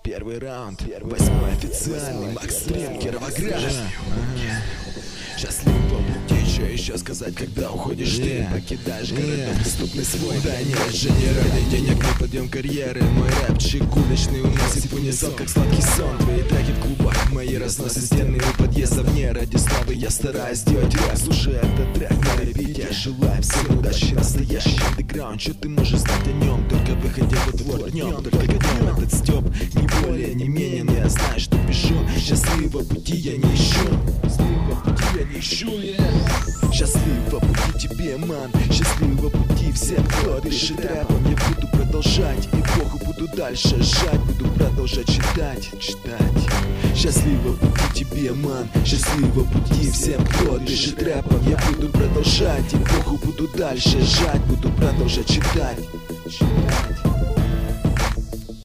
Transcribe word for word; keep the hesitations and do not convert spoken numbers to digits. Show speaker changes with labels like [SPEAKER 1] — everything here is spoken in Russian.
[SPEAKER 1] Первый раунд, восьмой официальный, Макс Стрим, Кировоград. Счастливо пути, что еще сказать, когда уходишь ты? Покидаешь городок преступный свой. Да нет же, не ради денег, не подъем карьеры. Мой рэпчик уличный уносит в унисон, как сладкий сон. Твои треки в клубах, мои разносят стены у подъездов. Не ради славы я стараюсь сделать рэп. Слушай этот трек на репите. Желаю всем удачи, настоящий андеграунд. Что ты можешь знать о нем, только выходя во двор днем. Только днем этот стёб, не более, не менее. Но я знаю, что пишу. Счастливого пути я не ищу. Счастливого пути я не ищу, yeah. Счастливого пути тебе, ман. Счастливого пути всем, кто дышит рэпом. Я буду продолжать, эпоху буду дальше жать. Буду продолжать читать, читать. Счастливого пути тебе, ман. Счастливого пути всем, кто дышит рэпом. Я буду продолжать, эпоху буду дальше жать. Буду продолжать читать, читать.